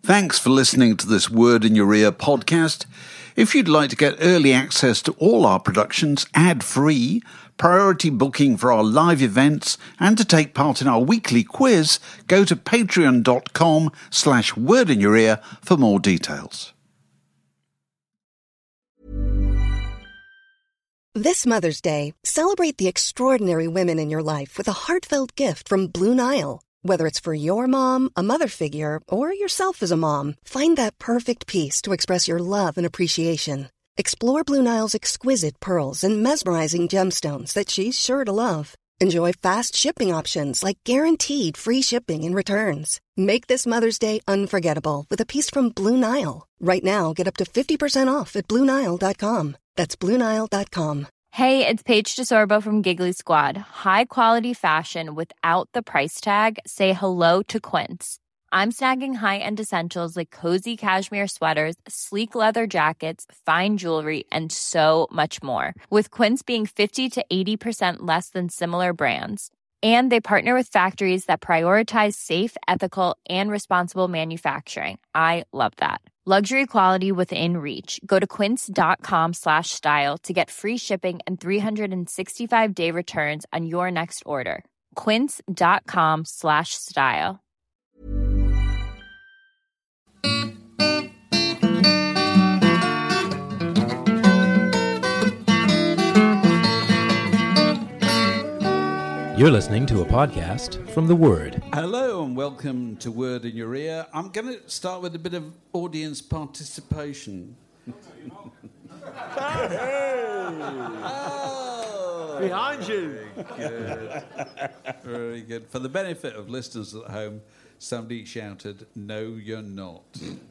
Thanks for listening to this Word in Your Ear podcast. If you'd like to get early access to all our productions ad-free, priority booking for our live events, and to take part in our weekly quiz, go to patreon.com/wordinyourear for more details. This Mother's Day, celebrate the extraordinary women in your life with a heartfelt gift from Blue Nile. Whether it's for your mom, a mother figure, or yourself as a mom, find that perfect piece to express your love and appreciation. Explore Blue Nile's exquisite pearls and mesmerizing gemstones that she's sure to love. Enjoy fast shipping options like guaranteed free shipping and returns. Make this Mother's Day unforgettable with a piece from Blue Nile. Right now, get up to 50% off at BlueNile.com. That's BlueNile.com. Hey, it's Paige DeSorbo from Giggly Squad. High quality fashion without the price tag. Say hello to Quince. I'm snagging high-end essentials like cozy cashmere sweaters, sleek leather jackets, fine jewelry, and so much more. With Quince being 50 to 80% less than similar brands. And they partner with factories that prioritize safe, ethical, and responsible manufacturing. I love that. Luxury quality within reach. Go to quince.com/style to get free shipping and 365-day returns on your next order. Quince.com/style. You're listening to a podcast from The Word. Hello and welcome to Word in Your Ear. I'm going to start with a bit of audience participation. Oh, behind you. Good. Very good. For the benefit of listeners at home, somebody shouted, "No, you're not."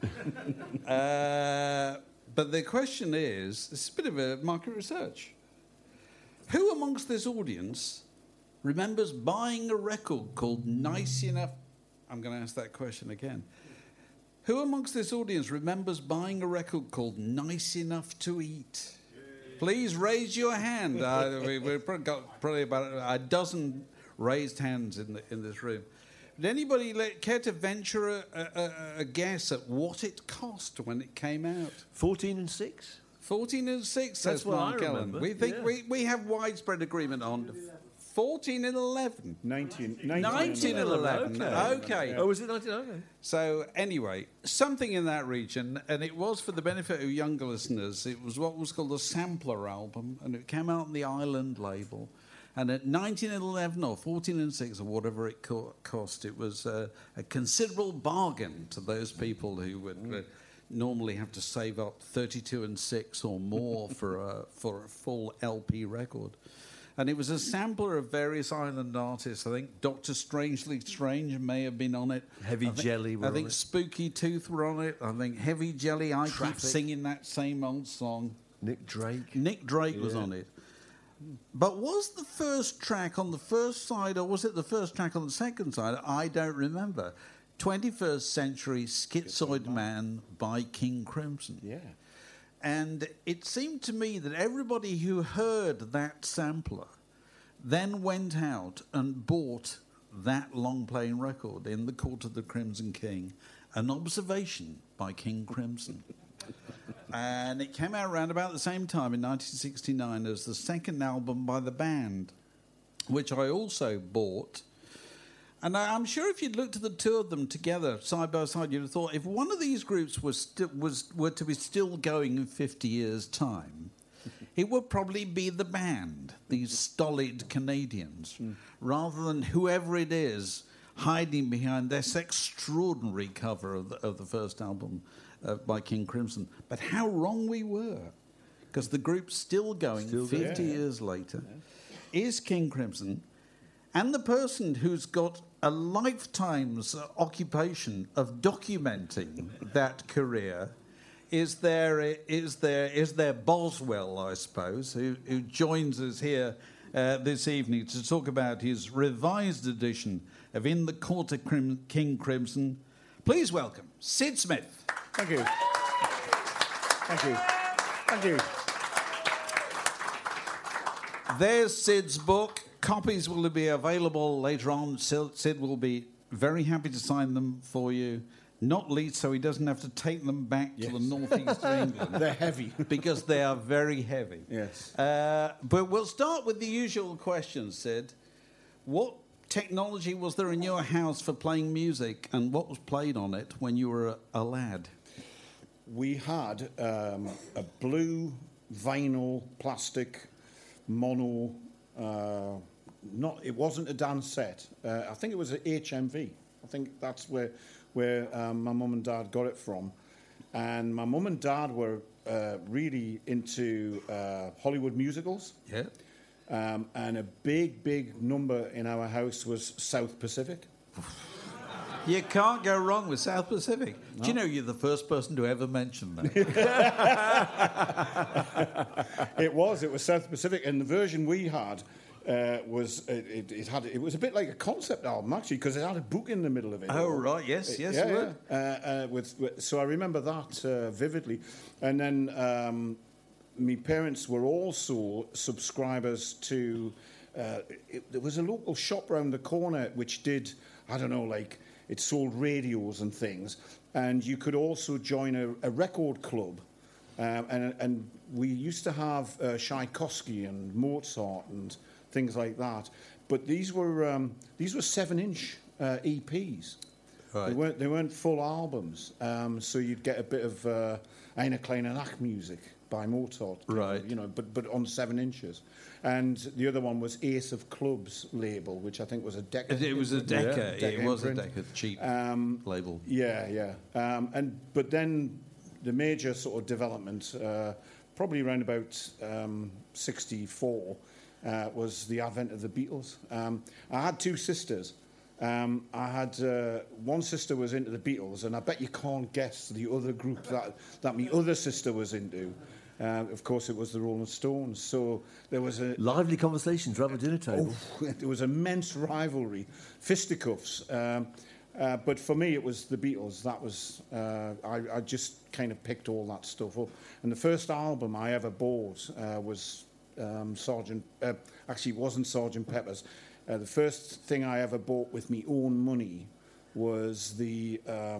But the question is, it's a bit of a market research. Who amongst this audience remembers buying a record called Nice Enough? I'm going to ask that question again. Who amongst this audience remembers buying a record called Nice Enough to Eat? Please raise your hand. We've probably about a dozen raised hands in this room. Would anybody care to venture a guess at what it cost when it came out? 14 and 6? 14 and 6, That's says what Mark I Allen. remember. We think we have widespread agreement on 14 and 11. 19 and 11. Okay. Oh, was it 1911? So anyway, something in that region, and it was for the benefit of younger listeners, it was what was called a sampler album, and it came out on the Island label. And at 19 and 11 or 14 and 6 or whatever it cost, it was a considerable bargain to those people who would normally have to save up 32 and 6 or more for a full LP record. And it was a sampler of various island artists. I think Dr. Strangely Strange may have been on it. Heavy Jelly were I on think it. Spooky Tooth were on it. I think Heavy Jelly, I Keep Singing That Same Old Song. Nick Drake. Nick Drake was on it. But was the first track on the first side, or was it the first track on the second side? I don't remember. 21st Century Schizoid Man by King Crimson. Yeah. And it seemed to me that everybody who heard that sampler then went out and bought that long-playing record, In the Court of the Crimson King, An Observation by King Crimson. And it came out around about the same time in 1969 as the second album by the band, which I also bought. And I'm sure if you'd looked at the two of them together, side by side, you'd have thought if one of these groups were to be still going in 50 years' time, it would probably be the band, these stolid Canadians, rather than whoever it is hiding behind this extraordinary cover of the first album by King Crimson. But how wrong we were, because the group's still going 50 years later, is King Crimson. And the person who's got a lifetime's occupation of documenting that career is their Boswell, I suppose, who joins us here this evening to talk about his revised edition of In the Court of King Crimson. Please welcome Sid Smith. Thank you. Thank you. Thank you. There's Sid's book. Copies will be available later on. Sid will be very happy to sign them for you. Not least so he doesn't have to take them back to the northeast of England. They're heavy. Because they are very heavy. Yes. But we'll start with the usual question, Sid. What technology was there in your house for playing music, and what was played on it when you were a lad? We had a blue vinyl plastic mono. It wasn't a dance set. I think it was an HMV. I think that's where my mum and dad got it from. And my mum and dad were really into Hollywood musicals. Yeah. And a big number in our house was South Pacific. You can't go wrong with South Pacific. No. Do you know you're the first person to ever mention that? It was South Pacific, and the version we had was it was a bit like a concept album actually, because it had a book in the middle of it. Oh right, yes, yeah. So I remember that vividly, and then my parents were also subscribers to. There was a local shop round the corner which did, I don't know, like. It sold radios and things, and you could also join a record club, and we used to have Tchaikovsky and Mozart and things like that. But these were 7-inch EPs. Right. They weren't full albums, so you'd get a bit of Eine kleine Nachtmusik by Mozart, right? But on 7 inches. And the other one was Ace of Clubs label, which I think was a Decca. It was a Decca. Yeah, it was a Decca, cheap label. Yeah. But then the major sort of development, probably around about 64, was the advent of the Beatles. I had two sisters. I had one sister was into the Beatles, and I bet you can't guess the other group that my other sister was into. Of course, it was the Rolling Stones. So there was a lively conversations around the dinner table. There was immense rivalry, fisticuffs. But for me, it was the Beatles. That was I just kind of picked all that stuff up. And the first album I ever bought was actually, it wasn't Sgt. Pepper's. The first thing I ever bought with my own money was the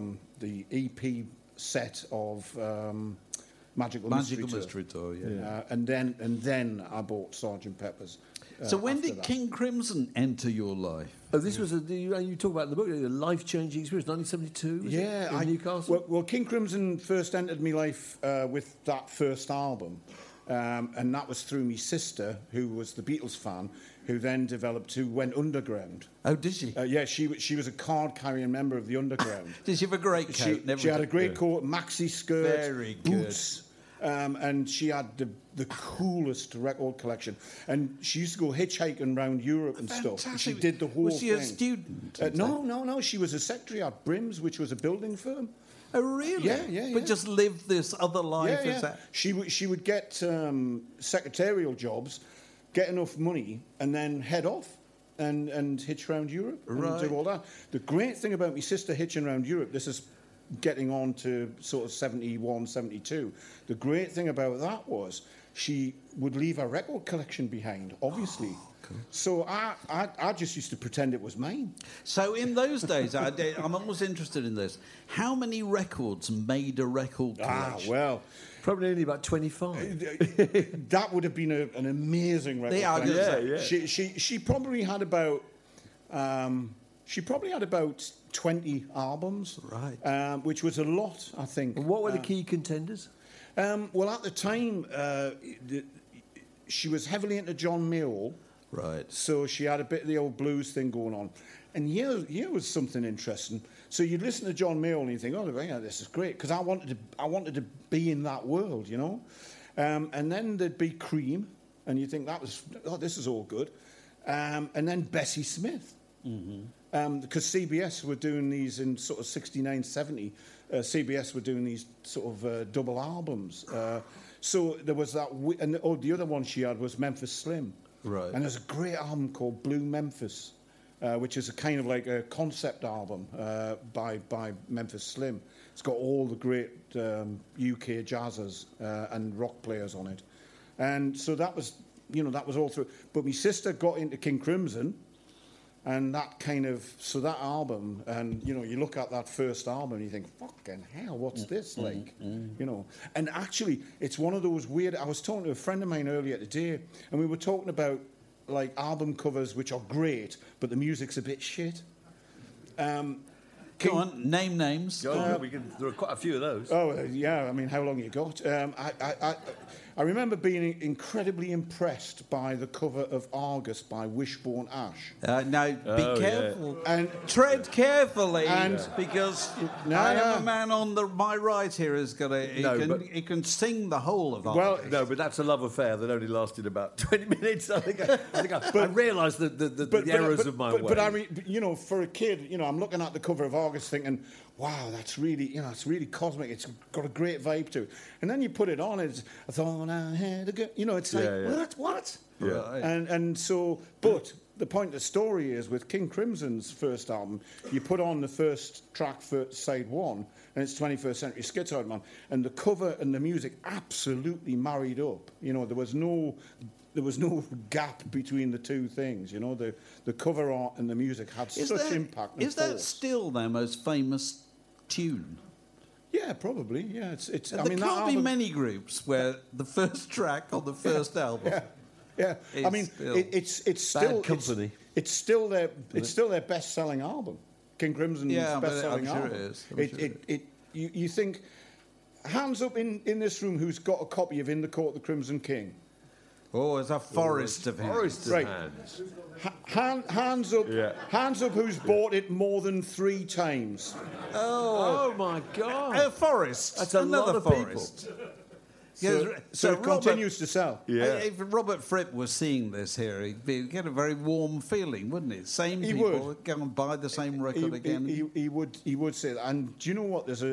EP set of Magical Mystery Tour. Yeah. And then I bought Sgt. Pepper's. So when did King Crimson enter your life? Oh, this was you talk about in the book, a life-changing experience, 1972. In Newcastle. Well, King Crimson first entered my life with that first album, and that was through my sister, who was the Beatles fan, who then went underground. Oh, did she? Yeah, she was a card-carrying member of the underground. Did she have a great coat? She had a great coat, maxi skirt, very boots. And she had the coolest record collection. And she used to go hitchhiking around Europe and stuff. And she did the whole thing. Was she a student? No. She was a secretary at Brims, which was a building firm. Oh, really? Yeah. But just lived this other life? Yeah. Is that? She would get secretarial jobs, get enough money, and then head off and hitch around Europe and do all that. The great thing about my sister hitching around Europe, this is getting on to sort of 71, 72. The great thing about that was she would leave her record collection behind, obviously. Oh, cool. So I just used to pretend it was mine. So in those days, I'm always interested in this. How many records made a record collection? Well, probably only about 25. That would have been an amazing record collection. Yeah. She probably had about... She probably had about 20 albums, right? Which was a lot, I think. And what were the key contenders? Well, at the time, she was heavily into John Mayall, right? So she had a bit of the old blues thing going on. And here was something interesting. So you'd listen to John Mayall and you think, oh, yeah, this is great, because I wanted to be in that world, you know. And then there'd be Cream, and you think this is all good. And then Bessie Smith. Mm-hmm. Because CBS were doing these in sort of 69, 70. CBS were doing these sort of double albums. So there was that... and the other one she had was Memphis Slim. Right. And there's a great album called Blue Memphis, which is a kind of like a concept album by Memphis Slim. It's got all the great UK jazzers and rock players on it. And so that was all through. But my sister got into King Crimson... And that kind of, so that album, and, you know, you look at that first album and you think, fucking hell, what's this like? You know, and actually, it's one of those weird, I was talking to a friend of mine earlier today, and we were talking about, like, album covers which are great, but the music's a bit shit. Go on, name names. There are quite a few of those. Oh, yeah, I mean, how long you got? I remember being incredibly impressed by the cover of Argus by Wishbone Ash. Now, be careful. Yeah. And tread carefully, because I have a man on my right here who's got he can sing the whole of Argus. Well, no, but that's a love affair that only lasted about 20 minutes. I realised the errors of my way. But I mean, you know, for a kid, you know, I'm looking at the cover of Argus thinking, wow, that's really, you know, it's really cosmic. It's got a great vibe to it. And then you put it on, it's, I thought I had a good, you know, it's like, what? Yeah. Right. And so, but the point of the story is with King Crimson's first album, you put on the first track for side one, and it's 21st Century Schizoid Man, and the cover and the music absolutely married up. You know, there was no gap between the two things. You know, the cover art and the music had such impact. Is that still their most famous tune? Yeah, probably. Yeah, it's. I mean, there can't be many groups where the first track on the first album. Yeah. I mean, it's still Bad Company. It's still their best-selling album. King Crimson's best-selling album. Sure it is. You think, hands up in this room who's got a copy of In the Court of the Crimson King? Oh, it's a forest of hands. Right. Hands. Hands up. Yeah. Hands up who's bought it more than 3 times. Oh my God. A forest. That's another lot of forest. So it continues to sell. Yeah. If Robert Fripp was seeing this here, he'd get a very warm feeling, wouldn't it? Same he people would go and buy the same record again. He would say that. And do you know what? There's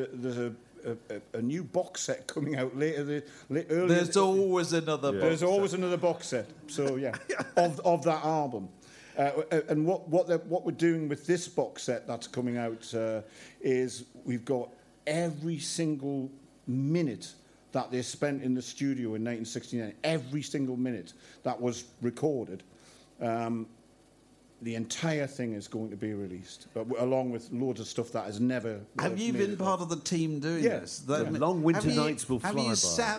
a new box set coming out later. There's always another. There's always another box set. So yeah, of that album. And what we're doing with this box set that's coming out is we've got every single minute that they spent in the studio in 1969. Every single minute that was recorded. The entire thing is going to be released, but along with loads of stuff that has never. Have you been part of the team doing this? Long winter nights will fly by. Have you sat?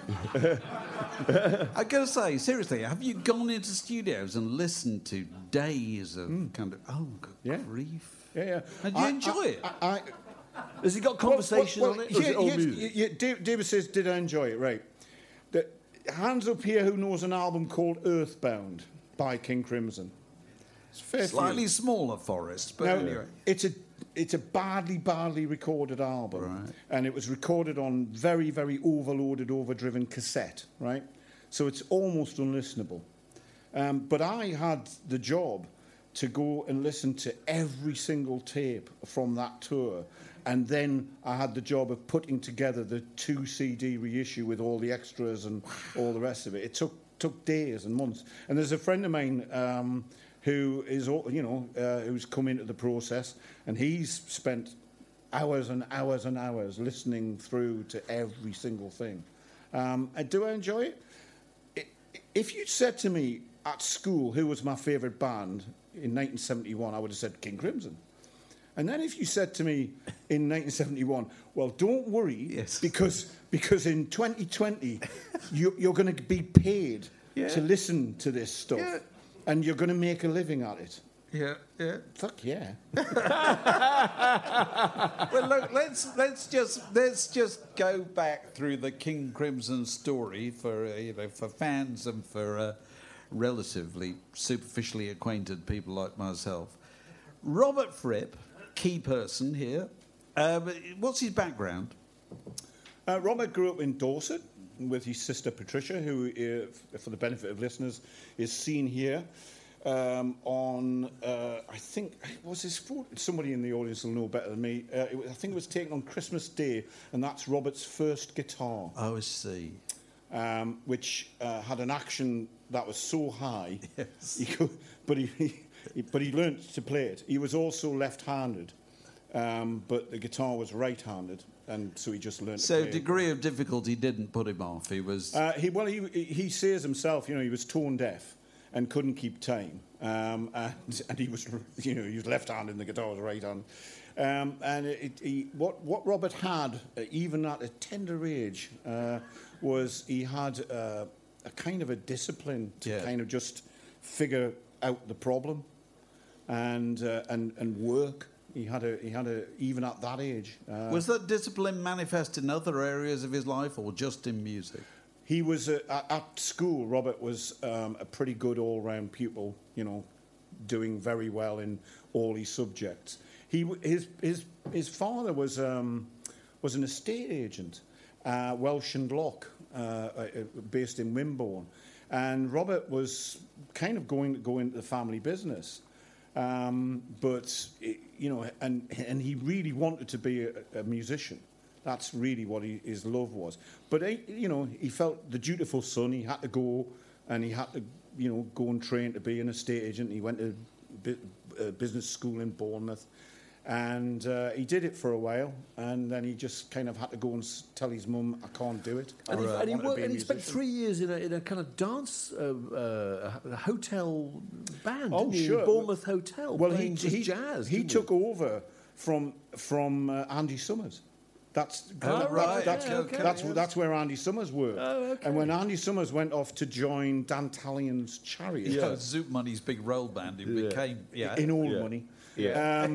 I gotta say, seriously, have you gone into studios and listened to days of kind of good grief? Yeah. And you enjoy it? Has he got conversation on it? Or is it all music? David says, "Did I enjoy it?" Right. Hands up here who knows an album called Earthbound by King Crimson. Slightly smaller forest, but anyway. It's a badly recorded album. Right. And it was recorded on very, very overloaded, overdriven cassette, right? So it's almost unlistenable. But I had the job to go and listen to every single tape from that tour. And then I had the job of putting together the 2 CD reissue with all the extras and all the rest of it. It took days and months. And there's a friend of mine who is, who's come into the process, and he's spent hours and hours and hours listening through to every single thing. Do I enjoy it? If you'd said to me at school who was my favourite band in 1971, I would have said King Crimson. And then if you said to me in 1971, well, don't worry, because in 2020 you're going to be paid to listen to this stuff. Yeah. And you're going to make a living at it. Yeah. Fuck yeah. Well, look, let's just go back through the King Crimson story for fans and for relatively superficially acquainted people like myself. Robert Fripp, key person here. What's his background? Robert grew up in Dorset with his sister Patricia, who, for the benefit of listeners, is seen here on, I think, was his photo? Somebody in the audience will know better than me. I think it was taken on Christmas Day, and that's Robert's first guitar. Oh, I see. Which had an action that was so high, but he learnt to play it. He was also left-handed, but the guitar was right-handed. And so he just learned to play. So degree of difficulty didn't put him off. He was... He says himself, he was tone deaf. and couldn't keep time. And he was, he was left-handed and the guitar was right-handed. And what Robert had, even at a tender age, was he had a kind of a discipline to kind of just figure out the problem and work. He had a even at that age. Was that discipline manifest in other areas of his life or just in music? He was at school. Robert was a pretty good all-round pupil. Doing very well in all his subjects. His father was an estate agent, Welsh and Locke, based in Wimborne, and Robert was kind of going to go into the family business, but and he really wanted to be a musician. That's really what his love was. But he felt the dutiful son. He had to go, and he had to go and train to be an estate agent. He went to business school in Bournemouth. And he did it for a while, and then he just kind of had to go and tell his mum, I can't do it. And he spent 3 years in a kind of dance hotel band, didn't he? Sure. In Bournemouth Hotel, well, playing jazz. He took over from Andy Summers. That's where Andy Summers worked. Oh, okay. And when Andy Summers went off to join Dan Tallion's Chariot, Zoot Money's big roll band, it became in Old Money. Yeah.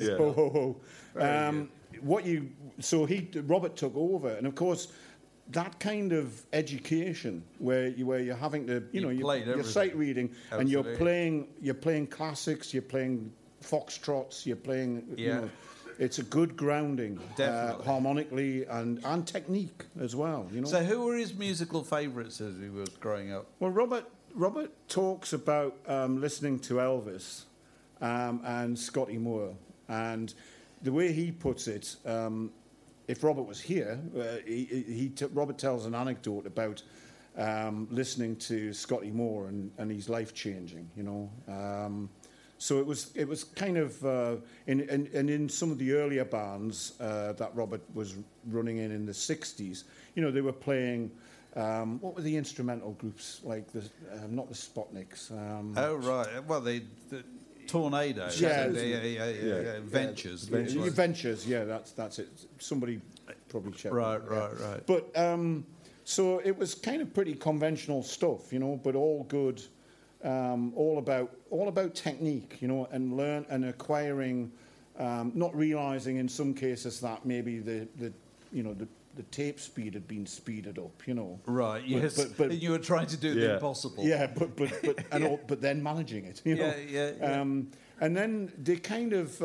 Robert took over, and of course, that kind of education where you're having to, you're sight reading. Absolutely. And you're playing classics, you're playing foxtrots, you're playing, it's a good grounding, harmonically and technique as well. So, who were his musical favourites as he was growing up? Well, Robert talks about listening to Elvis and Scotty Moore, and the way he puts it, if Robert was here, Robert tells an anecdote about listening to Scotty Moore and his life changing. So it was kind of in some of the earlier bands that Robert was running in the 60s. They were playing. What were the instrumental groups like? Not the Spotniks. Oh right, well the Tornado. Yeah, Ventures. Ventures. Yeah, that's it. Somebody probably checked. Right. But so it was kind of pretty conventional stuff, but all good. All about technique, and acquiring, not realizing in some cases that maybe the tape speed had been speeded up, Right. Yes. But you were trying to do the impossible. Yeah, but then managing it, Yeah. And then they kind of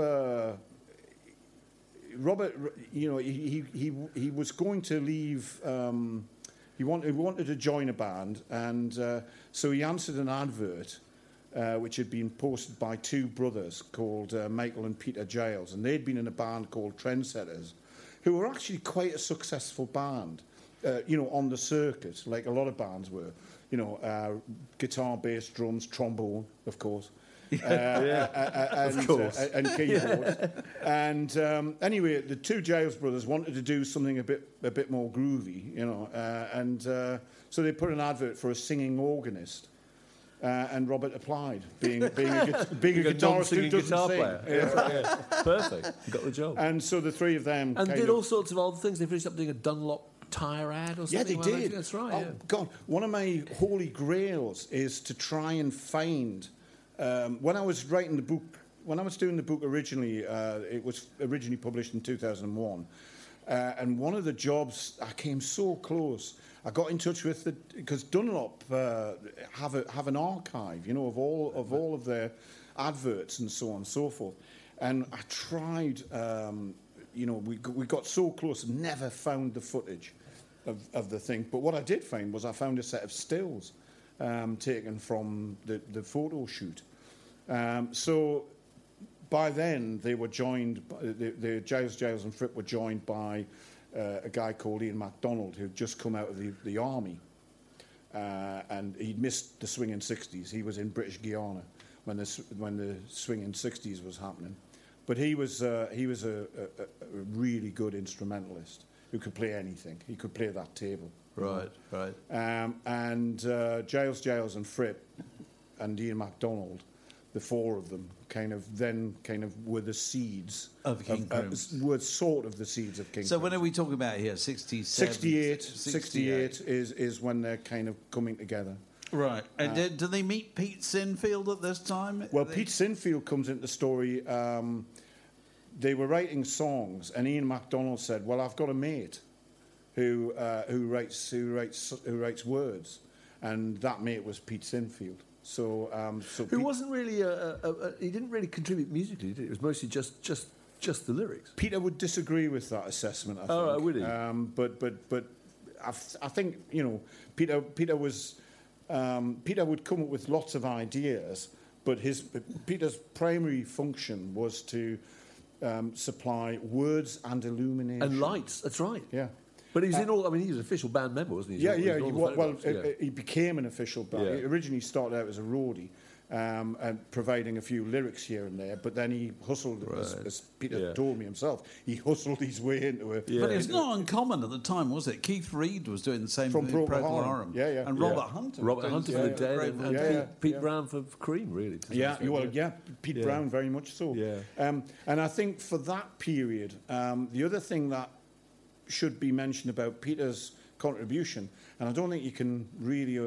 Robert, he was going to leave. He wanted to join a band, and so he answered an advert which had been posted by two brothers called Michael and Peter Giles, and they'd been in a band called Trendsetters, who were actually quite a successful band, on the circuit, like a lot of bands were. Guitar, bass, drums, trombone, of course. Of course. And keyboards. And anyway, the two Giles brothers wanted to do something a bit more groovy, and so they put an advert for a singing organist. And Robert applied, being a guitarist who doesn't guitar sing. player. Yeah. Perfect. You got the job. And so the three of them did all sorts of old things. They finished up doing a Dunlop tyre ad or something. Yeah, they did. That's right. Oh God, one of my holy grails is to try and find. When I was writing the book, when I was doing the book originally, it was originally published in 2001, and one of the jobs I came so close. I got in touch with because Dunlop have an archive, of all of their adverts and so on and so forth, and I tried. We got so close, and never found the footage of the thing. But what I did find was I found a set of stills taken from the photo shoot. So by then they were joined. The Giles and Fripp were joined by a guy called Ian MacDonald, who'd just come out of the army, and he'd missed the swinging 60s. He was in British Guiana when the swinging 60s was happening, but he was a really good instrumentalist who could play anything. He could play that table. Right. And Giles and Fripp and Ian MacDonald, the four of them, kind of were the seeds of King Crimson. Were sort of the seeds of King So Crimson. when are we talking about here? 67? 68 is when they're kind of coming together. Right. And do they meet Pete Sinfield at this time? Well, Pete Sinfield comes into the story. They were writing songs, and Ian MacDonald said, "Well, I've got a mate who writes words," and that mate was Pete Sinfield. So who wasn't really he didn't really contribute musically, did he? It was mostly just the lyrics. Peter would disagree with that assessment, I think. Oh, right, would he? But I think, you know, Peter would come up with lots of ideas, but Peter's primary function was to supply words and illumination. And lights, that's right. Yeah. But he's in all. I mean, he was an official band member, wasn't he? He became an official band. Yeah. He originally started out as a roadie, and providing a few lyrics here and there. But then he hustled, as Peter told me himself, he hustled his way into it. Yeah. But it's not uncommon at the time, was it? Keith Reid was doing the same from thing with Procol Harum. Yeah. And Robert Hunter. Robert Hunter for the Dead, and Pete Brown for Cream, really. Pete Brown very much so. Yeah. And I think for that period, the other thing that should be mentioned about Peter's contribution, and I don't think you can really...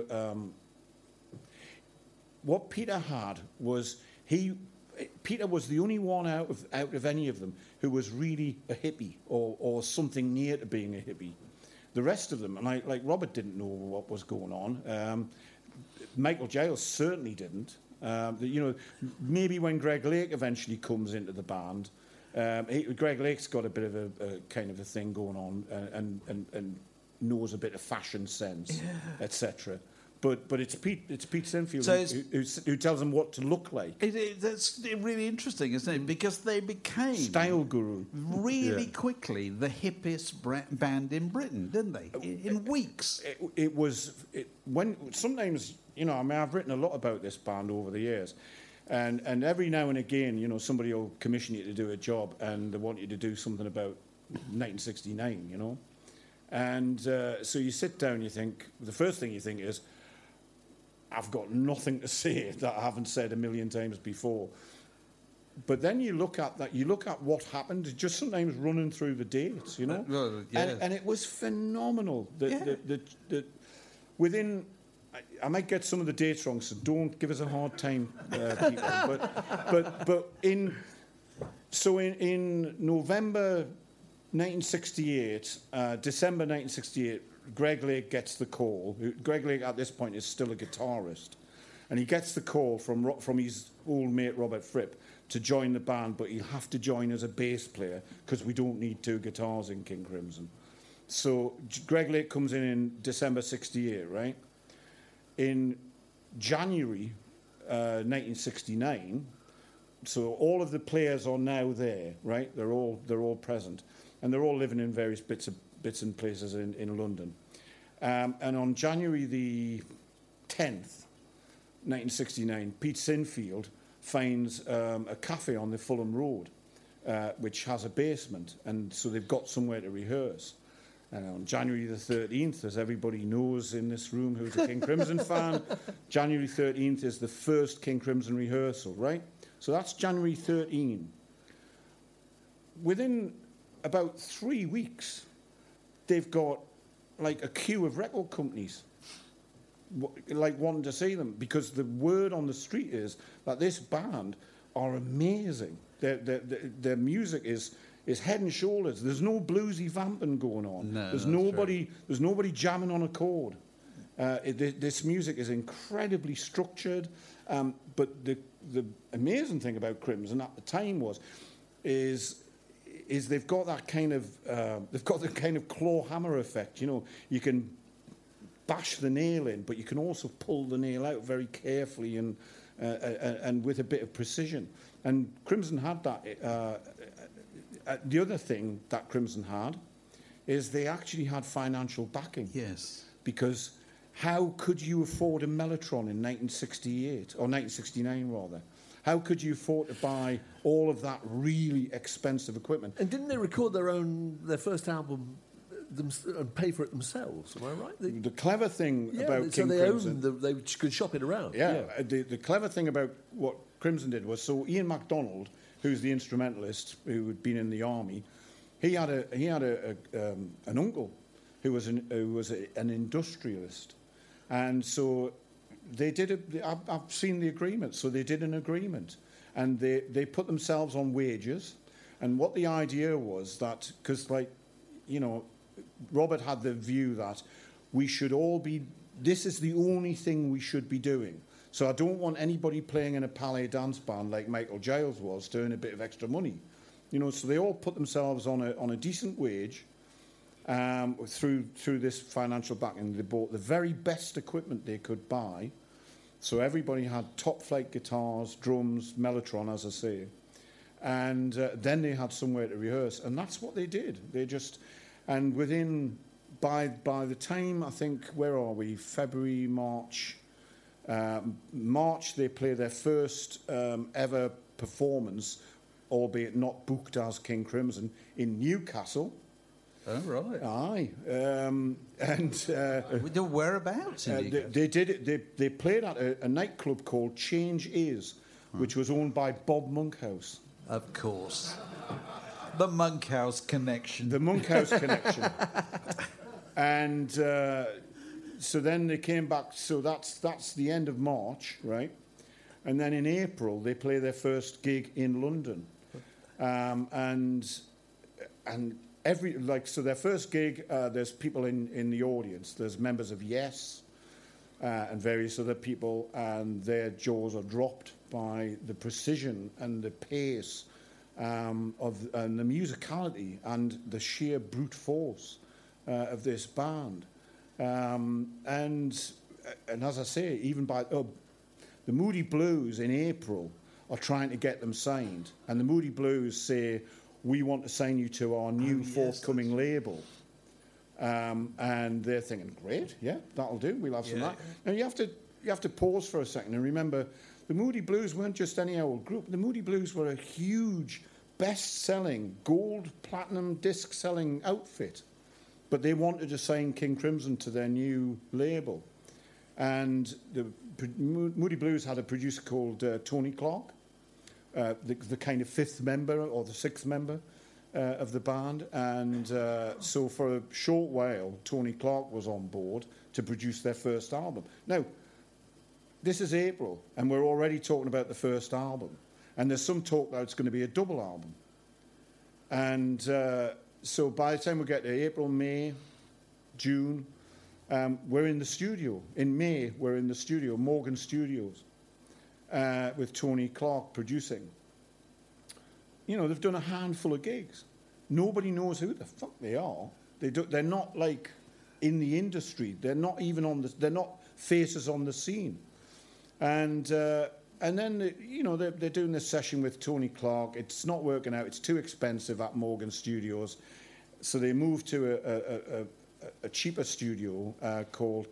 what Peter had was Peter was the only one out of any of them who was really a hippie or something near to being a hippie. The rest of them, and like Robert didn't know what was going on. Michael Giles certainly didn't. Maybe when Greg Lake eventually comes into the band, Greg Lake's got a bit of a kind of a thing going on and knows a bit of fashion sense, etc. But it's Pete Sinfield who tells him what to look like. That's really interesting, isn't it? Because they became style guru really quickly the hippest band in Britain, didn't they? In weeks. When sometimes, you know, I mean, I've written a lot about this band over the years. And every now and again, you know, somebody will commission you to do a job and they want you to do something about 1969, you know. And so you sit down, you think, the first thing you think is, I've got nothing to say that I haven't said a million times before. But then you look at what happened, just sometimes running through the dates, you know. And it was phenomenal. Within... I might get some of the dates wrong, so don't give us a hard time, people. But in November 1968, December 1968, Greg Lake gets the call. Greg Lake at this point is still a guitarist, and he gets the call from his old mate Robert Fripp to join the band, but he'll have to join as a bass player because we don't need two guitars in King Crimson. So Greg Lake comes in December 68, right? In January 1969, so all of the players are now there, right? They're all present, and they're all living in various bits and places in London. And on January the 10th, 1969, Pete Sinfield finds a cafe on the Fulham Road, which has a basement, and so they've got somewhere to rehearse. And on January the 13th, as everybody knows in this room who's a King Crimson fan, January 13th is the first King Crimson rehearsal, right? So that's January 13. Within about 3 weeks, they've got like a queue of record companies like wanting to see them, because the word on the street is that this band are amazing. Their music is head and shoulders. There's no bluesy vamping going on. No, there's nobody jamming on a chord. This music is incredibly structured. But the amazing thing about Crimson at the time is they've got that kind of claw hammer effect. You know, you can bash the nail in, but you can also pull the nail out very carefully and with a bit of precision. And Crimson had that. The other thing that Crimson had is they actually had financial backing. Yes. Because how could you afford a Mellotron in 1968, or 1969 rather? How could you afford to buy all of that really expensive equipment? And didn't they record their first album and pay for it themselves. Am I right? The clever thing about so King they Crimson... they could shop it around. Yeah. The clever thing about what Crimson did was, so Ian MacDonald, who's the instrumentalist who had been in the army, he had an uncle who was an industrialist, and so they did I've seen the agreement. So they did an agreement, and they put themselves on wages, and what the idea was that, because Robert had the view that we should all be. This is the only thing we should be doing. So I don't want anybody playing in a ballet dance band like Michael Giles was to earn a bit of extra money. So they all put themselves on a decent wage through this financial backing. They bought the very best equipment they could buy. So everybody had top-flight guitars, drums, Mellotron, as I say. And then they had somewhere to rehearse. And that's what they did. And by the time, I think, where are we? February, March... March, they play their first ever performance, albeit not booked as King Crimson, in Newcastle. Oh, right. Aye. Whereabouts in Newcastle? They did it. They played at a nightclub called Change Is, which was owned by Bob Monkhouse. Of course. The Monkhouse connection. The Monkhouse connection. And... so then they came back. So that's the end of March, right? And then in April they play their first gig in London, and so their first gig. There's people in the audience. There's members of Yes and various other people, and their jaws are dropped by the precision and the pace and the musicality and the sheer brute force of this band. And as I say, even the Moody Blues in April are trying to get them signed, and the Moody Blues say, we want to sign you to our new forthcoming label. And they're thinking, great, yeah, that'll do, we'll have some of that. Now you have to pause for a second and remember, the Moody Blues weren't just any old group. The Moody Blues were a huge, best-selling, gold, platinum disc-selling outfit. But they wanted to sign King Crimson to their new label. And the Moody Blues had a producer called Tony Clark, the kind of fifth member or the sixth member of the band. And so for a short while, Tony Clark was on board to produce their first album. Now, this is April, and we're already talking about the first album. And there's some talk that it's going to be a double album. And... so by the time we get to April, May, June, we're in the studio. In May, we're in the studio, Morgan Studios, with Tony Clark producing. They've done a handful of gigs. Nobody knows who the fuck they are. They're not like in the industry. They're not even they're not faces on the scene. And then, they're doing this session with Tony Clark. It's not working out. It's too expensive at Morgan Studios. So they moved to a cheaper studio called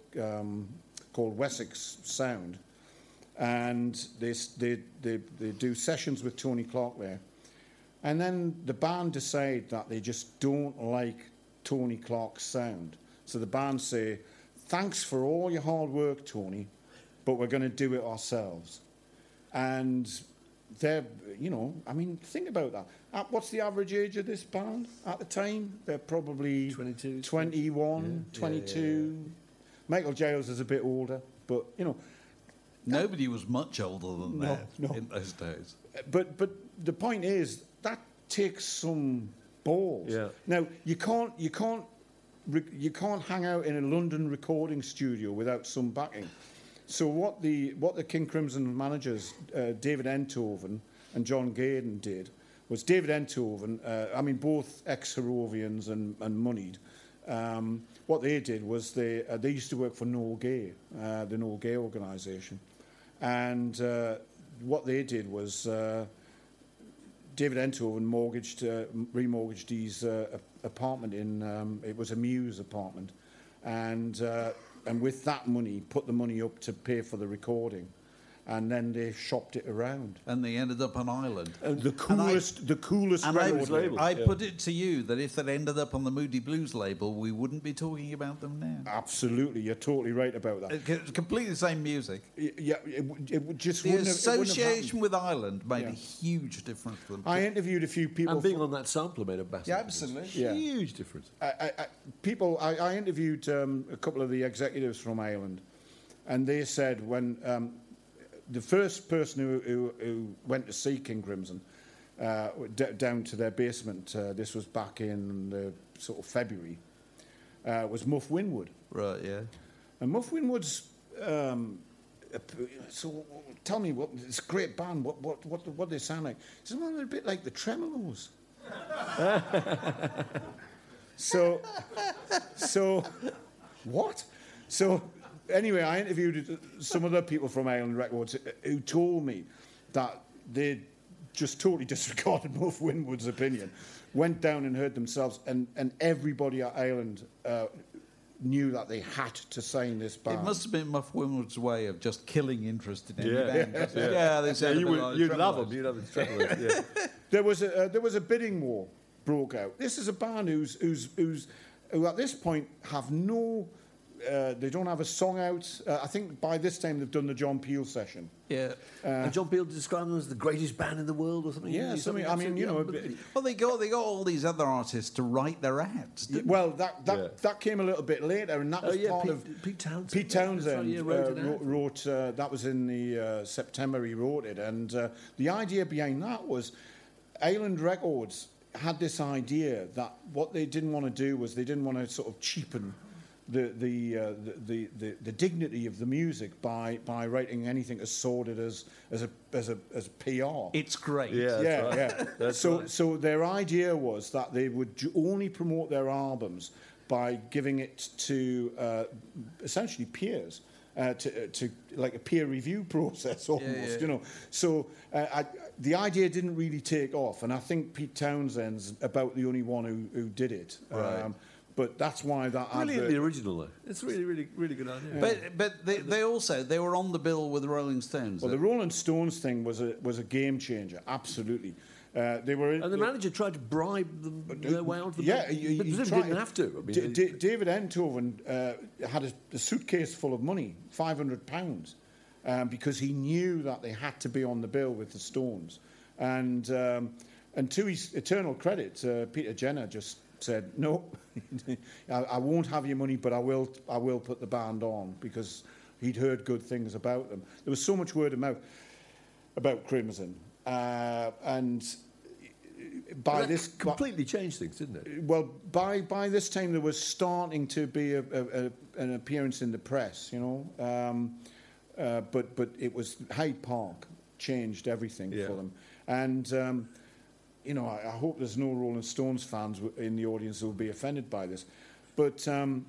Wessex Sound. And they do sessions with Tony Clark there. And then the band decide that they just don't like Tony Clark's sound. So the band say, thanks for all your hard work, Tony, but we're going to do it ourselves. And they're, think about that. What's the average age of this band at the time? They're probably 22, 21, 22. Yeah. Michael Giles is a bit older, but, Nobody was much older than that in those days. But the point is, that takes some balls. Yeah. Now, you can't hang out in a London recording studio without some backing. So what the King Crimson managers, David Enthoven and John Gaydon, did was David Enthoven, both ex-Harrovians and moneyed. What they did was they used to work for Noel Gay, the Noel Gay organisation, and what they did was David Enthoven remortgaged his apartment in it was a Muse apartment, and with that money, put the money up to pay for the recording. and then they shopped it around. And they ended up on Ireland. The coolest And record label. I put it to you that if they'd ended up on the Moody Blues label, we wouldn't be talking about them now. Absolutely, you're totally right about that. It's completely the same music. Yeah, it would just The wouldn't have, it wouldn't have association happened. with Ireland made a huge difference to them. I interviewed a few people. And being on that sampler made a massive difference. absolutely. Yeah. Huge difference. I interviewed a couple of the executives from Ireland, and they said when the first person who went to see King Crimson down to their basement, this was back in sort of February, was Muff Winwood. Right, yeah. And Muff Winwood's. So tell me, what this great band? What do they sound like? He says, well, they're a bit like the Tremolos. So what? So anyway, I interviewed some other people from Island Records who told me that they just totally disregarded Muff Winwood's opinion, went down and heard themselves, and everybody at Island knew that they had to sign this band. It must have been Muff Winwood's way of just killing interest in any Yeah. band. They said You'd love them. You'd have the Tremolos. Yeah. There was a bidding war broke out. This is a band who at this point have no. They don't have a song out. I think by this time they've done the John Peel session. Yeah. And John Peel described them as the greatest band in the world or something. Yeah, something. I mean, you know. Well, they got all these other artists to write their ads. didn't they? Well, that came a little bit later, and that was part of Pete Townsend. Pete Townsend That's right, yeah, wrote that was in the September he wrote it, and the idea behind that was Island Records had this idea that what they didn't want to do was they didn't want to sort of cheapen the dignity of the music by writing anything as sordid as a PR. It's great. Yeah. So their idea was that they would only promote their albums by giving it to essentially peers. To like a peer review process almost, you know. So the idea didn't really take off, and I think Pete Townsend's about the only one who did it. Right. But that's why that Brilliant, the original though. It's really, really, really good idea. But they were on the bill with the Rolling Stones. Well, the Rolling Stones thing was a game changer, absolutely. They were, and the manager tried to bribe them their way onto the yeah, but he didn't have to. I mean, David Enthoven had a suitcase full of money, £500, because he knew that they had to be on the bill with the Stones. And to his eternal credit, Peter Jenner just said, no, I won't have your money, but I will put the band on, because he'd heard good things about them. There was so much word of mouth about Crimson. And by this completely changed things, didn't it? Well, by this time there was starting to be an appearance in the press, you know. But it was Hyde Park changed everything for them, and you know, I hope there's no Rolling Stones fans in the audience who will be offended by this, but do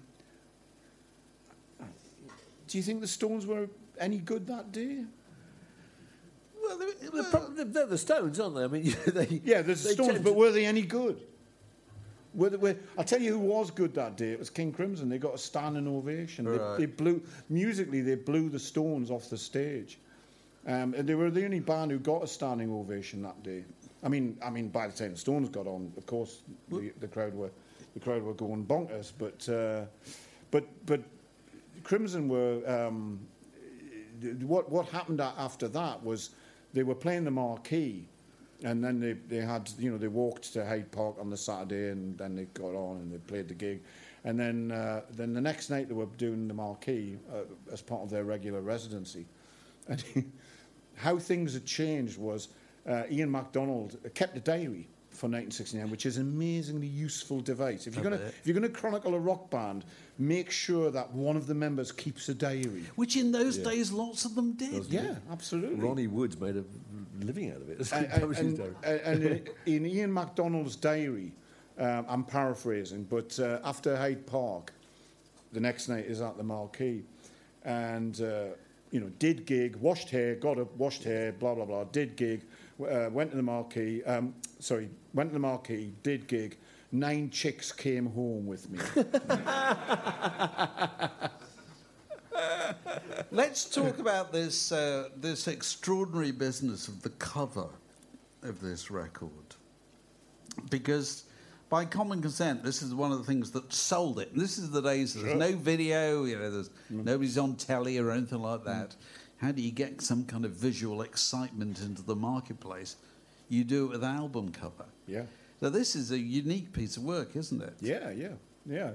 you think the Stones were any good that day? Well, they're the Stones, aren't they? I mean, they're the Stones, but were they any good? I'll tell you who was good that day. It was King Crimson. They got a standing ovation. Right. They blew the Stones off the stage, and they were the only band who got a standing ovation that day. I mean, by the time the Stones got on, of course, the crowd were going bonkers. But Crimson were. What happened after that was they were playing the Marquee, and then they had, you know, they walked to Hyde Park on the Saturday, and then they got on and they played the gig, and then the next night they were doing the Marquee as part of their regular residency, and how things had changed was Ian MacDonald kept a diary for 1969, which is an amazingly useful device. If you're gonna chronicle a rock band, make sure that one of the members keeps a diary. Which in those days, lots of them did. Yeah, absolutely. Ronnie Wood's made a living out of it. And in Ian MacDonald's diary, I'm paraphrasing, but after Hyde Park, the next night is at the Marquee, and you know, did gig, washed hair, got up, washed hair, blah blah blah, did gig, went to the Marquee. Went to the Marquee, did gig. 9 chicks came home with me. let's talk about this this extraordinary business of the cover of this record, because by common consent, this is one of the things that sold it. And this is the days there's no video, there's nobody's on telly or anything like that. How do you get some kind of visual excitement into the marketplace? You do it with an album cover. Yeah. So this is a unique piece of work, isn't it? Yeah.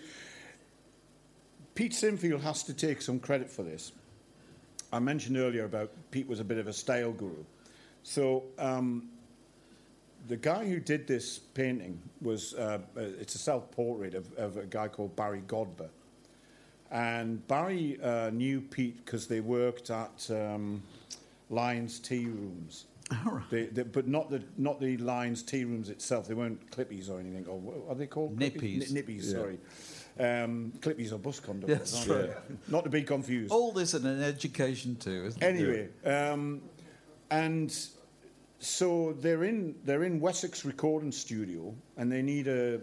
Pete Sinfield has to take some credit for this. I mentioned earlier about Pete was a bit of a style guru. So the guy who did this painting was, it's a self-portrait of a guy called Barry Godber. And Barry knew Pete because they worked at Lions Tea Rooms. All right. But not the Lions Tea Rooms itself. They weren't Clippies or anything. Or what are they called? Nippies. Nippies, sorry. Clippies are bus conductors, Yes, aren't they? Not to be confused. All this in an education too, isn't it? Anyway, and so they're in Wessex Recording Studio, and they need a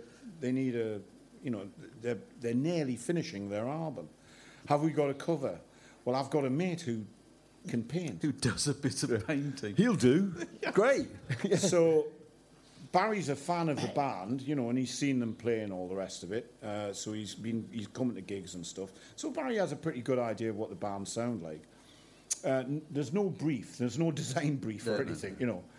they're nearly finishing their album. Have we got a cover? Well, I've got a mate who can paint. Who does a bit of painting. He'll do. Great. So Barry's a fan of the band, and he's seen them play and all the rest of it. So he's coming to gigs and stuff. So Barry has a pretty good idea of what the band sound like. There's no brief. There's no design brief or anything,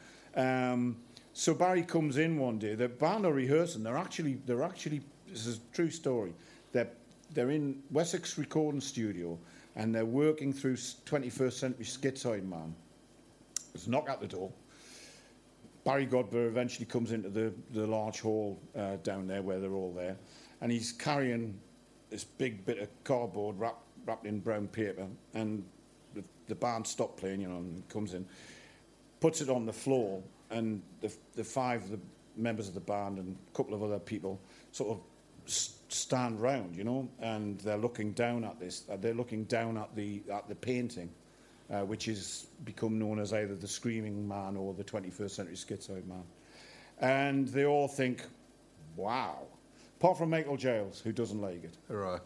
So Barry comes in one day. The band are rehearsing. They're actually. This is a true story. They're in Wessex Recording Studio, and they're working through 21st Century Schizoid Man. There's a knock at the door. Barry Godber eventually comes into the large hall down there where they're all there, and he's carrying this big bit of cardboard wrapped in brown paper, and the band stop playing, and comes in, puts it on the floor, and the five of the members of the band and a couple of other people sort of stand round, and they're looking down at this. They're looking down at the painting, which has become known as either the Screaming Man or the 21st Century Schizoid Man. And they all think, wow. Apart from Michael Giles, who doesn't like it. Right.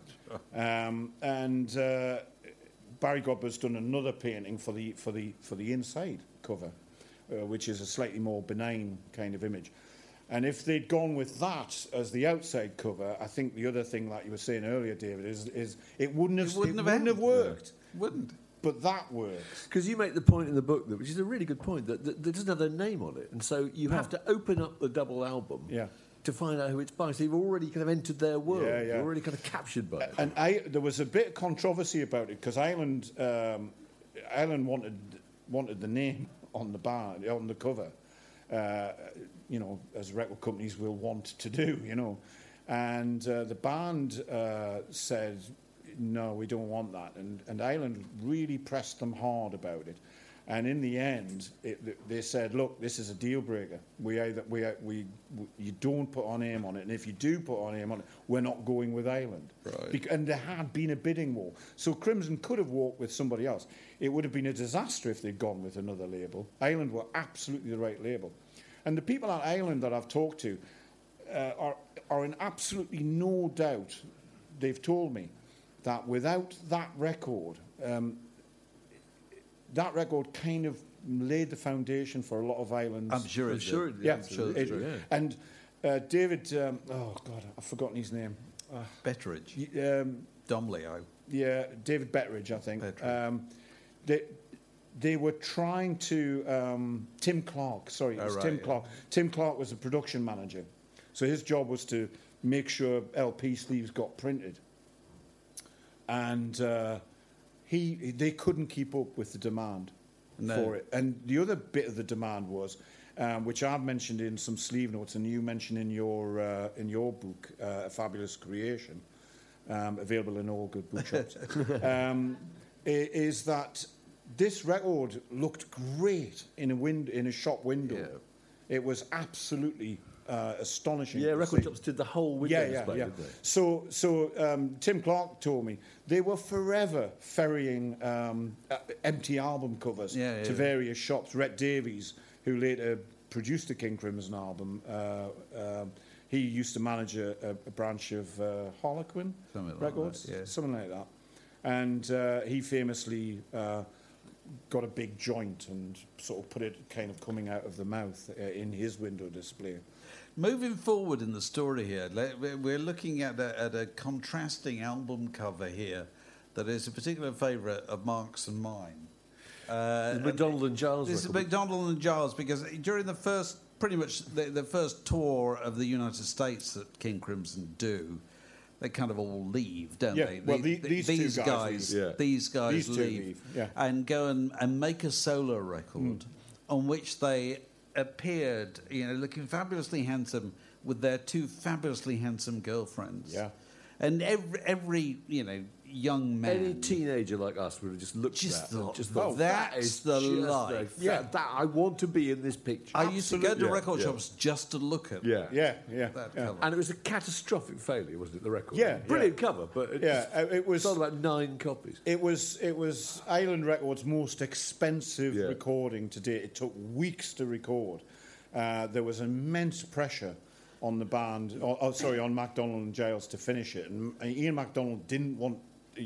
Barry Godber's done another painting for the inside cover, which is a slightly more benign kind of image. And if they'd gone with that as the outside cover, I think the other thing, like you were saying earlier, David, is it wouldn't have worked. Wouldn't. But that works. Because you make the point in the book, which is a really good point, that it doesn't have their name on it. And so you have to open up the double album to find out who it's by. So you've already kind of entered their world. Yeah. You're already kind of captured by it. And there was a bit of controversy about it, because Ireland wanted the name on the cover, as record companies will want to do, And the band said, no, we don't want that. And Ireland really pressed them hard about it. And in the end, they said, look, this is a deal breaker. You don't put our name on it. And if you do put our name on it, we're not going with Ireland. Right. And there had been a bidding war. So Crimson could have walked with somebody else. It would have been a disaster if they'd gone with another label. Ireland were absolutely the right label. And the people at Ireland that I've talked to are in absolutely no doubt, they've told me, that without that record kind of laid the foundation for a lot of Ireland's... I'm sure it did. Yeah, I'm sure it's true. And David... oh, God, I've forgotten his name. Betteridge. Domleo. Yeah, David Betteridge, I think. Betteridge. They were trying to... Tim Clark, sorry, it was Tim Clark. Tim Clark was the production manager. So his job was to make sure LP sleeves got printed. And they couldn't keep up with the demand for it. And the other bit of the demand was, which I've mentioned in some sleeve notes, and you mentioned in your book, A Fabulous Creation, available in all good bookshops, is that this record looked great in a shop window. Yeah. It was absolutely astonishing. Yeah, record shops did the whole window display, didn't they? So Tim Clark told me they were forever ferrying empty album covers to various shops. Rhett Davies, who later produced the King Crimson album, he used to manage a branch of Harlequin Records, something like that. And he famously got a big joint and sort of put it kind of coming out of the mouth in his window display. Moving forward in the story here, we're looking at a contrasting album cover here that is a particular favourite of Mark's and mine. McDonald and Giles. This is McDonald and Giles, because during the first, pretty much the first tour of the United States that King Crimson do, they kind of all leave, don't they? Well, these guys leave and go and make a solo record on which they appeared, looking fabulously handsome with their two fabulously handsome girlfriends. Yeah. And every young man, any teenager like us would have just looked at that and just thought, that's that is the just life. that I want to be in this picture. I used to go to record shops just to look at that cover. And it was a catastrophic failure, wasn't it, the record? Yeah. Brilliant cover, but it was sold about 9 copies. It was Island Records' most expensive recording to date. It took weeks to record. There was immense pressure on the band, on MacDonald and Giles to finish it. And Ian MacDonald didn't want,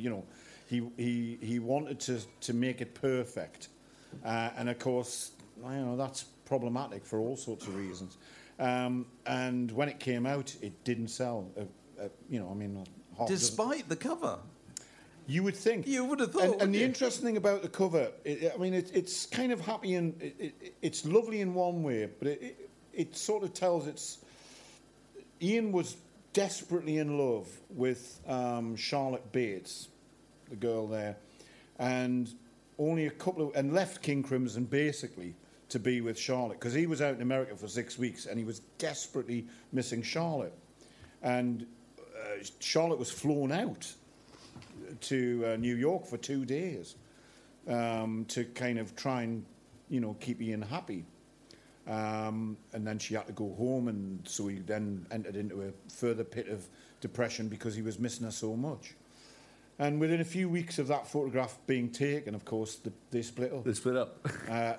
he wanted to make it perfect. And of course, that's problematic for all sorts of reasons. And when it came out, it didn't sell. Despite the cover. You would think. You would have thought. And the interesting thing about the cover, it's kind of happy and it's lovely in one way, but it sort of tells Ian was desperately in love with Charlotte Bates, the girl there, and only and left King Crimson basically to be with Charlotte, because he was out in America for 6 weeks and he was desperately missing Charlotte. And Charlotte was flown out to New York for 2 days to kind of try and, keep Ian happy. And then she had to go home, and so he then entered into a further pit of depression because he was missing her so much. And within a few weeks of that photograph being taken, of course, they split up. They split up.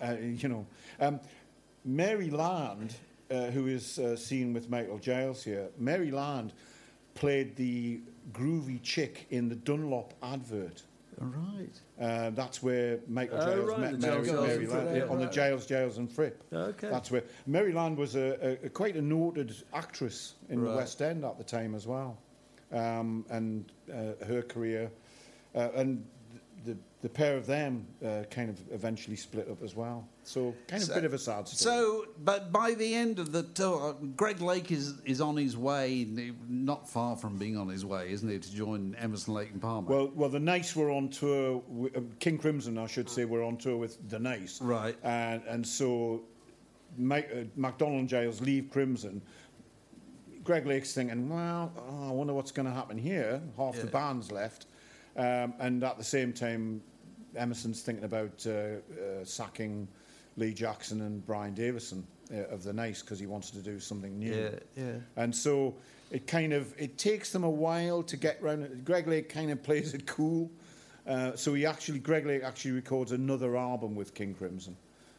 Mary Land, who is seen with Michael Giles here, Mary Land played the groovy chick in the Dunlop advert. Right. That's where Michael Giles met Mary Land on the Giles and Fripp. Okay. That's where Mary Land was quite a noted actress in the West End at the time as well, and her career and the pair of them kind of eventually split up as well. So kind of a bit of a sad story. So, but by the end of the tour, Greg Lake is on his way, not far from being on his way, isn't he, to join Emerson, Lake and Palmer? Well, the Nice were on tour. King Crimson, I should say, were on tour with the Nice. Right. And so MacDonald and Giles leave Crimson. Greg Lake's thinking, I wonder what's going to happen here. Half the band's left. And at the same time, Emerson's thinking about sacking Lee Jackson and Brian Davison of the Nice because he wants to do something new. Yeah. And so it takes them a while to get round. Greg Lake kind of plays it cool. Greg Lake actually records another album with King Crimson.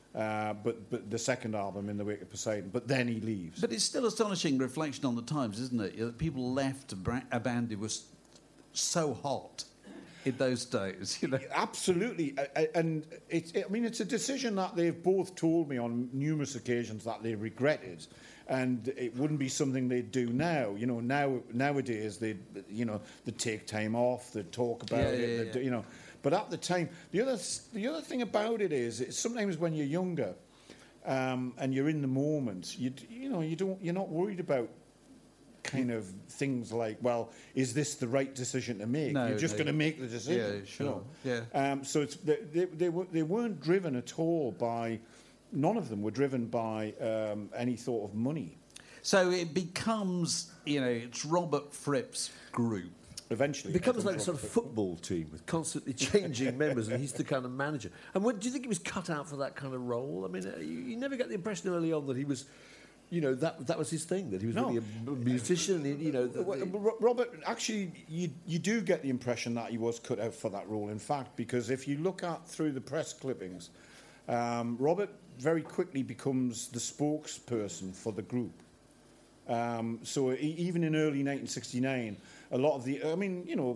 But the second album, In the Wake of Poseidon, but then he leaves. But it's still astonishing reflection on the times, isn't it? That people left a band who was so hot in those days, Absolutely, and it's a decision that they've both told me on numerous occasions that they regretted, and it wouldn't be something they'd do now. Nowadays they'd take time off, they'd talk about it, But at the time, the other thing about it is, sometimes when you're younger, and you're in the moment, you're not worried about kind of things like, well, is this the right decision to make? No, you're just going to make the decision. Yeah, sure. So they weren't driven at all by, none of them were driven by any thought of money. So it becomes, it's Robert Fripp's group. Eventually. It becomes like a sort of football team with constantly changing members, and he's the kind of manager. And do you think he was cut out for that kind of role? I mean, you never get the impression early on that he was... that was his thing, that he was really a musician. Robert, actually, you do get the impression that he was cut out for that role, in fact, because if you look through the press clippings, Robert very quickly becomes the spokesperson for the group. So even in early 1969, a lot of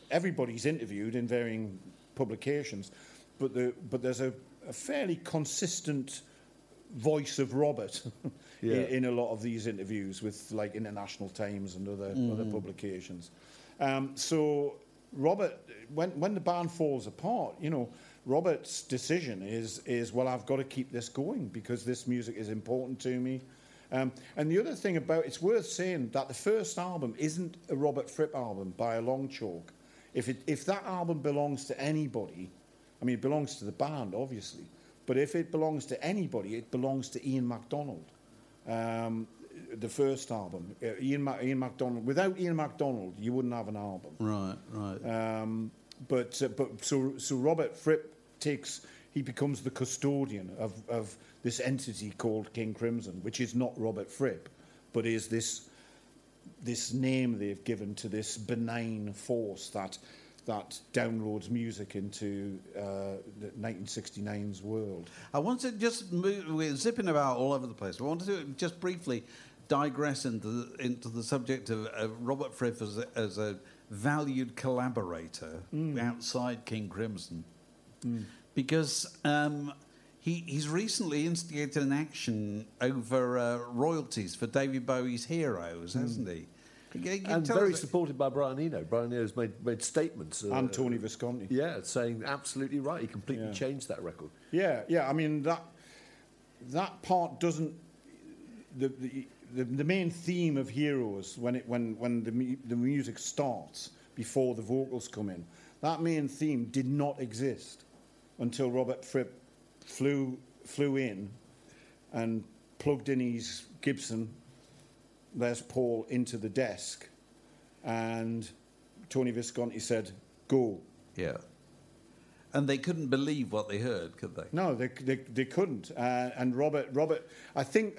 everybody's interviewed in varying publications, but there's a fairly consistent voice of Robert in a lot of these interviews with like International Times and other publications. So Robert, when the band falls apart, Robert's decision is well, I've got to keep this going because this music is important to me. And the other thing it's worth saying that the first album isn't a Robert Fripp album by a long chalk. If that album belongs to anybody, I mean, it belongs to the band, obviously, but if it belongs to anybody, it belongs to Ian MacDonald. The first album, Ian MacDonald. Without Ian MacDonald, you wouldn't have an album. Right. So Robert Fripp becomes the custodian of this entity called King Crimson, which is not Robert Fripp, but is this name they've given to this benign force that downloads music into 1969's world. I want to just move. We're zipping about all over the place. I wanted to just briefly digress into the subject of Robert Fripp as a valued collaborator outside King Crimson, because he's recently instigated an action over royalties for David Bowie's Heroes, hasn't he? And very supported by Brian Eno. Brian Eno's made statements. And Tony Visconti. Yeah, saying absolutely right. He completely changed that record. Yeah. I mean, that part doesn't... The main theme of Heroes, when the music starts, before the vocals come in, that main theme did not exist until Robert Fripp flew in and plugged in his Gibson Les Paul into the desk, and Tony Visconti said, "Go." Yeah. And they couldn't believe what they heard, could they? No, they couldn't. And Robert, I think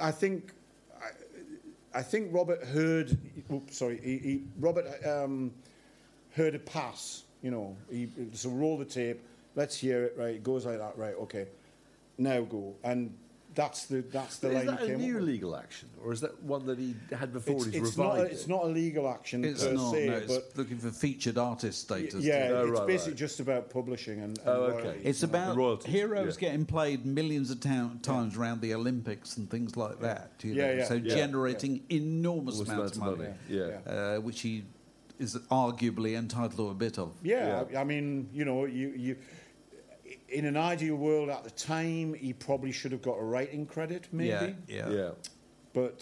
Robert heard. Oops, sorry. Robert heard a pass. So roll the tape. Let's hear it. Right, it goes like that. Right, okay. Now go. And that's the line. Is that he a came new up with. legal action, or is that one that he had before? He's It's revived it's not a legal action It's per not. se, No, it's but looking for featured artist status. yeah, Oh, it's right, basically right. just about publishing and okay. royalties. It's about royalties, Heroes yeah. getting played millions of times around the Olympics and things like that. So Yeah. generating enormous Almost amounts of money, Yeah. which he is arguably entitled to a bit of. Yeah, I mean, you in an ideal world at the time, he probably should have got a writing credit, maybe. Yeah. But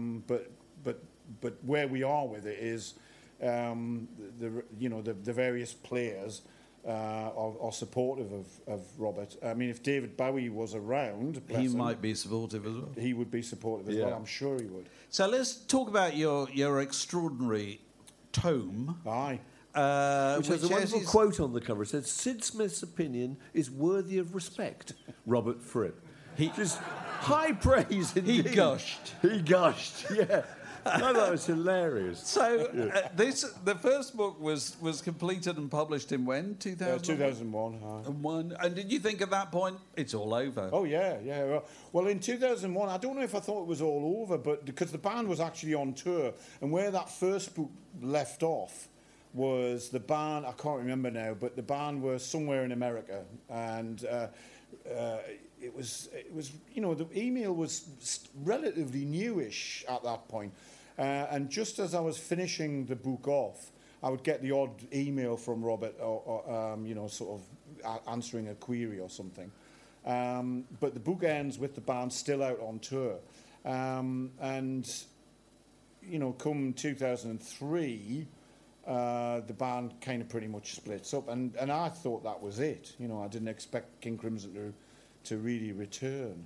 where we are with it is, the various players are supportive of Robert. I mean, if David Bowie was around, bless He him, might be supportive as well. he would be supportive as well. I'm sure he would. So let's talk about your extraordinary tome. Aye. Which has a wonderful quote on the cover. It says, "Sid Smith's opinion is worthy of respect, Robert Fripp." Just high praise indeed. He gushed. He gushed, yeah. I thought it was hilarious. So the first book was completed and published in when? 2001. And did you think at that point it's all over? Oh yeah. Well, in 2001, I don't know if I thought it was all over, but because the band was actually on tour, and where that first book left off was the band. I can't remember now, but the band was somewhere in America, and it was the email was relatively newish at that point. And just as I was finishing the book off, I would get the odd email from Robert, or sort of answering a query or something. But the book ends with the band still out on tour, and come 2003, the band kind of pretty much splits up, and I thought that was it. I didn't expect King Crimson to really return,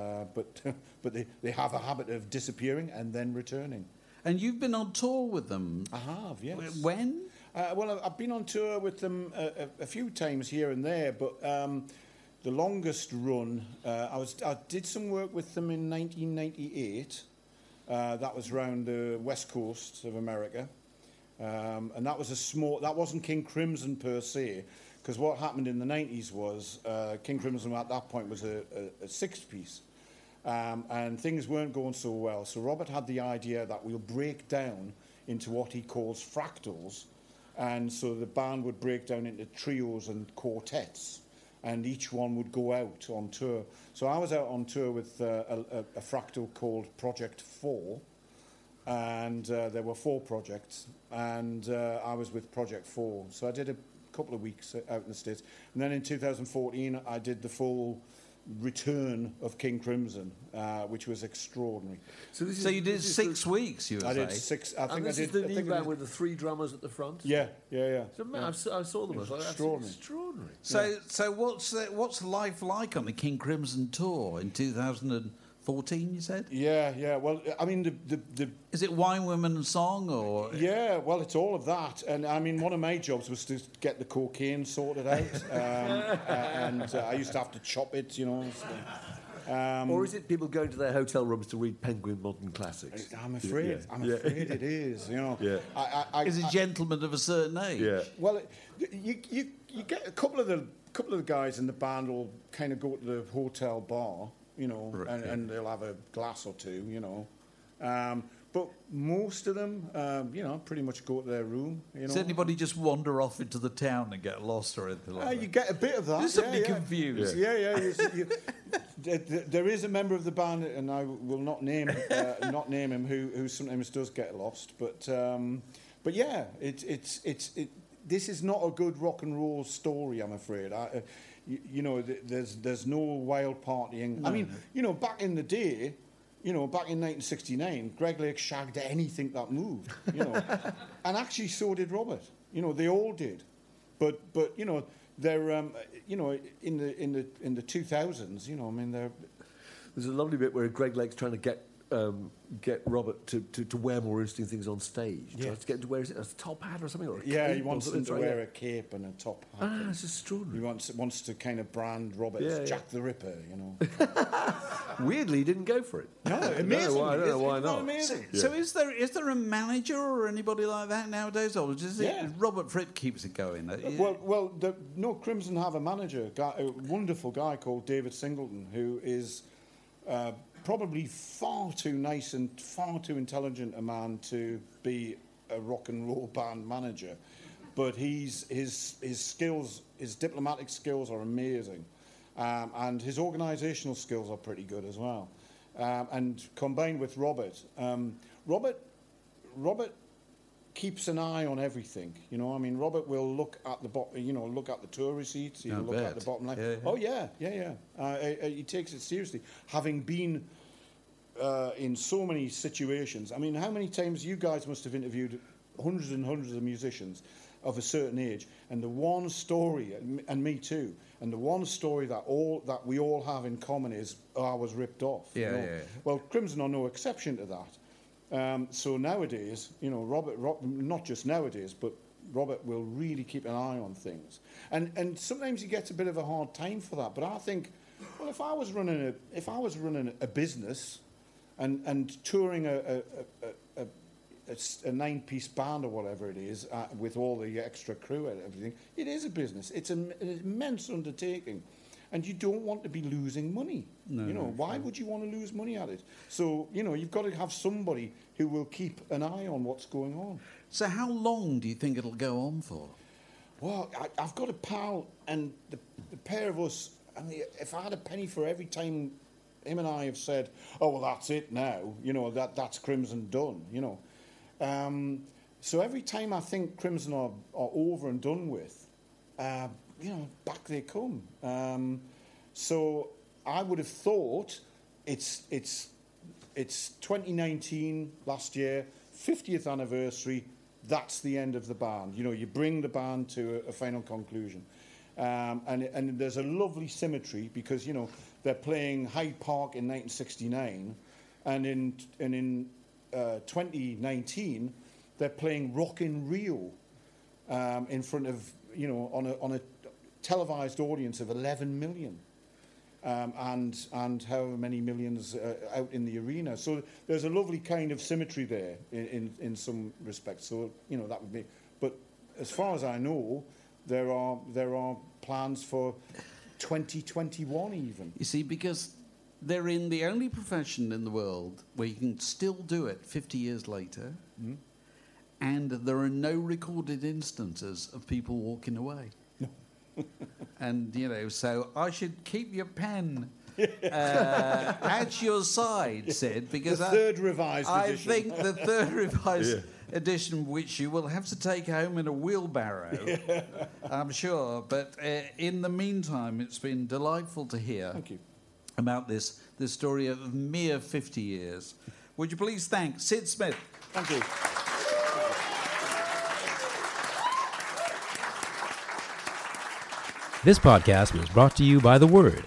but they have a habit of disappearing and then returning. And you've been on tour with them. I have, yes. When? Well, I've been on tour with them a few times here and there, but the longest run, I did some work with them in 1998. That was around the west coast of America, and that was that wasn't King Crimson per se, because what happened in the 90s was King Crimson at that point was a six-piece. And things weren't going so well. So Robert had the idea that we'll break down into what he calls fractals, And so the band would break down into trios and quartets, and each one would go out on tour. So I was out on tour with a fractal called Project 4, and there were 4 projects, and I was with Project 4. So I did a couple of weeks out in the States. And then in 2014, I did the full return of King Crimson, which was extraordinary. So you did 6 weeks, you were I saying? did 6. I think this I did. is the I new think band with the 3 drummers at the front? Yeah. So, man, I saw them. That's extraordinary. So what's life like on the King Crimson tour in 2014, you said? Yeah. Well, I mean, the Is it Wine, Women and Song, or...? yeah, well, it's all of that. And, I mean, one of my jobs was to get the cocaine sorted out. And I used to have to chop it, you know. So, Or is it people going to their hotel rooms to read Penguin Modern Classics? I'm afraid. I'm afraid it is, you know. Yeah. Is it gentlemen of a certain age? Yeah. Well, you get a couple of the guys in the band will kind of go to the hotel bar, you know, Right, and they'll have a glass or two, you know. But most of them, you know, pretty much go to their room, you know. Does anybody just wander off into the town and get lost or anything like that? You get a bit of that. There's somebody confused. Yeah. There is a member of the band, and I will not name him, who sometimes does get lost. But yeah, this is not a good rock and roll story, I'm afraid. You know, there's no wild partying. No, I mean, you know, back in the day. You know, back in 1969, Greg Lake shagged anything that moved, you know. And actually so did Robert. You know, they all did. But you know, they're you know, in the 2000s, you know, I mean, There's a lovely bit where Greg Lake's trying to get Robert to wear more interesting things on stage. Yeah. Tries to get him to wear a top hat or something. Or a yeah, cape he or wants something. him to wear a cape and a top hat. It's extraordinary. He wants to kind of brand Robert as Jack the Ripper, you know. Weirdly, he didn't go for it. No, amazing. I don't know why Isn't that not. amazing? So is there a manager or anybody like that nowadays, or is it Yeah. Robert Fripp keeps it going? Well, no, Crimson have a manager, a wonderful guy called David Singleton, who is probably far too nice and far too intelligent a man to be a rock and roll band manager. But his skills, his diplomatic skills are amazing. And his organisational skills are pretty good as well. And combined with Robert, Robert keeps an eye on everything. You know, I mean, Robert will look at look at the tour receipts. He'll look at the bottom line. Yeah. Oh yeah. He takes it seriously, having been in so many situations. I mean, how many times you guys must have interviewed hundreds and hundreds of musicians of a certain age, and the one story, and me too, and the one story that we all have in common is, I was ripped off. Yeah, you know? yeah. Well, Crimson are no exception to that. So nowadays, you know, Robert, not just nowadays, but Robert will really keep an eye on things. And sometimes he gets a bit of a hard time for that. But I think, well, if I was running a business and touring a 9-piece band or whatever it is, with all the extra crew and everything, it is a business. It's an immense undertaking. And you don't want to be losing money. No, you know, why would you want to lose money at it? So, you know, you've got to have somebody who will keep an eye on what's going on. So how long do you think it'll go on for? Well, I've got a pal, and the pair of us, I mean, if I had a penny for every time him and I have said, oh, well, that's it now, you know, that's Crimson done, you know. So every time I think Crimson are over and done with, you know, back they come. So I would have thought it's 2019, last year, 50th anniversary, that's the end of the band. You know, you bring the band to a final conclusion. And there's a lovely symmetry because, you know, they're playing Hyde Park in 1969, and in 2019, they're playing Rock in Rio in front of, you know, on a televised audience of 11 million. And however many millions out in the arena. So there's a lovely kind of symmetry there in some respects. So, you know, that would be... But as far as I know, there are plans for 2021 even. You see, because they're in the only profession in the world where you can still do it 50 years later, and there are no recorded instances of people walking away. And, so I should keep your pen at your side, Sid, because the third revised edition. I think the third revised edition, which you will have to take home in a wheelbarrow, I'm sure. But in the meantime, it's been delightful to hear about this story of mere 50 years. Would you please thank Sid Smith? Thank you. This podcast was brought to you by The Word.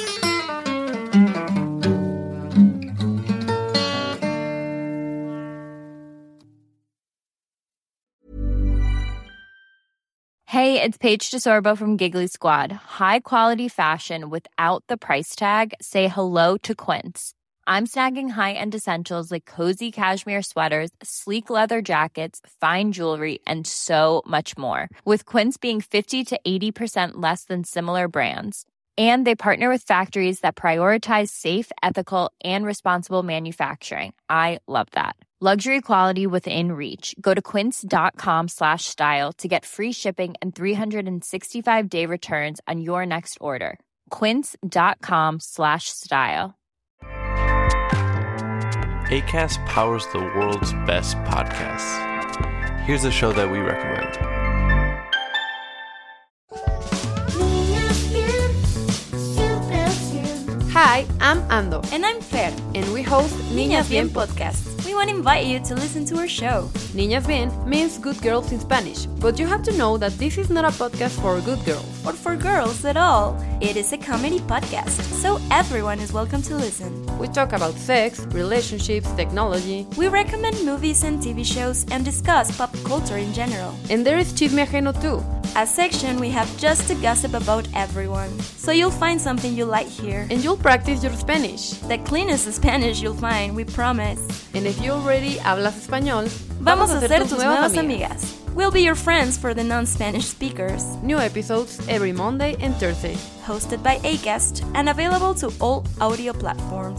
Hey, it's Paige DeSorbo from Giggly Squad. High quality fashion without the price tag. Say hello to Quince. I'm snagging high-end essentials like cozy cashmere sweaters, sleek leather jackets, fine jewelry, and so much more. With Quince being 50 to 80% less than similar brands. And they partner with factories that prioritize safe, ethical, and responsible manufacturing. I love that. Luxury quality within reach. Go to quince.com/style to get free shipping and 365-day returns on your next order. Quince.com/style. Acast powers the world's best podcasts. Here's a show that we recommend. Hi, I'm Ando. And I'm Fer. And we host Niñas Bien podcast. We want to invite you to listen to our show. Niñas Bien means good girls in Spanish, but you have to know that this is not a podcast for good girls. Or for girls at all. It is a comedy podcast, so everyone is welcome to listen. We talk about sex, relationships, technology. We recommend movies and TV shows and discuss pop culture in general. And there is Chisme Ajeno too. A section we have just to gossip about everyone. So you'll find something you like here. And you'll practice your Spanish. The cleanest Spanish you'll find, we promise. And if you already hablas español, vamos a ser tus nuevas amigas. We'll be your friends for the non-Spanish speakers. New episodes every Monday and Thursday. Hosted by Acast and available to all audio platforms.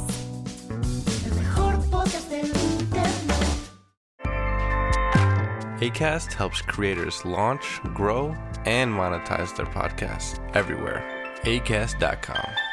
Acast helps creators launch, grow, and monetize their podcasts everywhere. Acast.com.